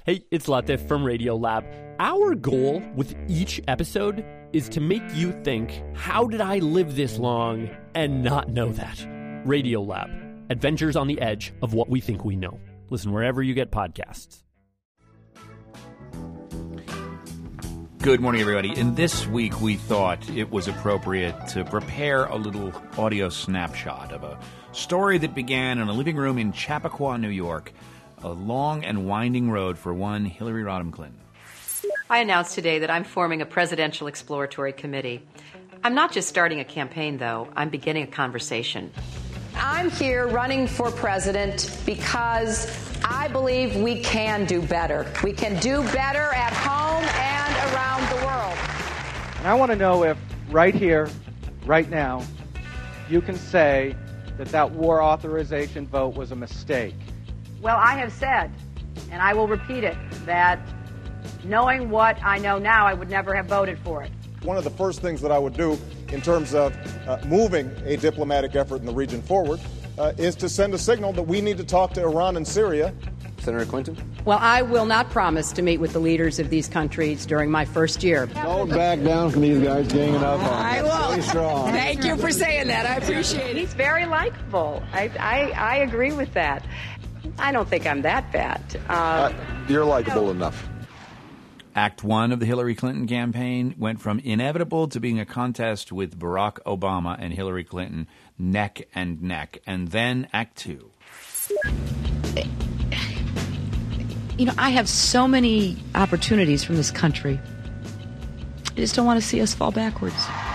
Hey, it's Latif from Radiolab. Our goal with each episode is to make you think, how did I live this long and not know that? Radiolab, adventures on the edge of what we think we know. Listen wherever you get podcasts. Good morning, everybody. And this week we thought it was appropriate to prepare a little audio snapshot of a story that began in a living room in Chappaqua, New York, a long and winding road for one Hillary Rodham Clinton. I announced today that I'm forming a presidential exploratory committee. I'm not just starting a campaign, though. I'm beginning a conversation. I'm here running for president because I believe we can do better. We can do better at home and around the world. And I want to know if right here, right now, you can say that that war authorization vote was a mistake. Well, I have said, and I will repeat it, that knowing what I know now, I would never have voted for it. One of the first things that I would do in terms of moving a diplomatic effort in the region forward is to send a signal that we need to talk to Iran and Syria. Senator Clinton? Well, I will not promise to meet with the leaders of these countries during my first year. Don't back down from these guys ganging up on I won't. Stay strong. Thank you for saying that. I appreciate it. He's very likable. I agree with that. I don't think I'm that bad. You're likable enough. Act one of the Hillary Clinton campaign went from inevitable to being a contest with Barack Obama and Hillary Clinton neck and neck. And then Act two. You know, I have so many opportunities from this country. I just don't want to see us fall backwards.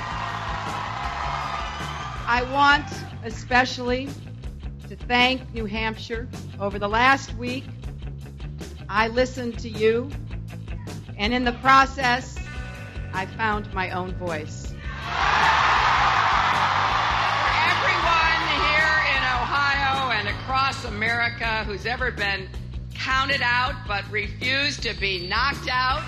I want especially to thank New Hampshire. Over the last week, I listened to you, and in the process, I found my own voice. For everyone here in Ohio and across America who's ever been counted out but refused to be knocked out,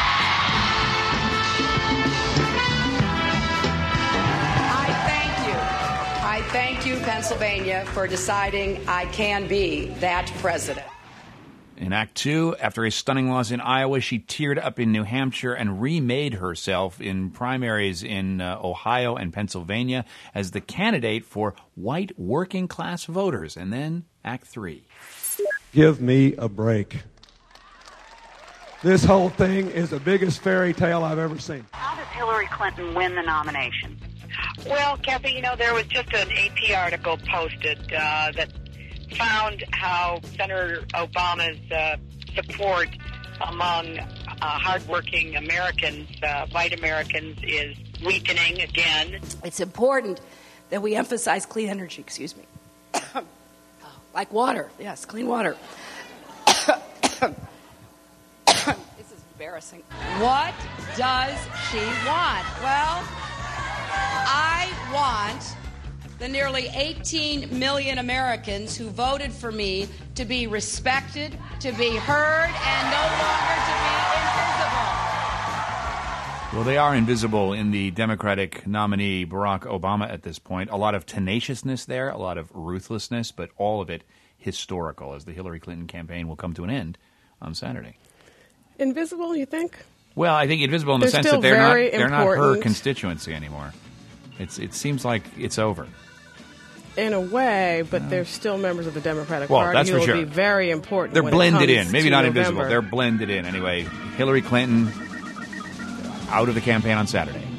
I thank you, Pennsylvania, for deciding I can be that president. In Act two, after a stunning loss in Iowa, she teared up in New Hampshire and remade herself in primaries in Ohio and Pennsylvania as the candidate for white working-class voters. And then Act three. Give me a break. This whole thing is the biggest fairy tale I've ever seen. How did Hillary Clinton win the nomination? Well, Kathy, you know, there was just an AP article posted that found how Senator Obama's support among hardworking Americans, white Americans, is weakening again. It's important that we emphasize clean energy, like water. Yes, clean water. This is embarrassing. what does she want? Well, I want the nearly 18 million Americans who voted for me to be respected, to be heard, and no longer to be invisible. Well, they are invisible in the Democratic nominee, Barack Obama, at this point. A lot of tenaciousness there, a lot of ruthlessness, but all of it historical, as the Hillary Clinton campaign will come to an end on Saturday. Invisible, you think? Well, I think invisible in the sense that they're not her constituency anymore. It seems like it's over. In a way, but they're still members of the Democratic Party that's who for will sure. be very important. They're when blended it comes in. Maybe to not November. invisible. They're blended in. Anyway, Hillary Clinton out of the campaign on Saturday.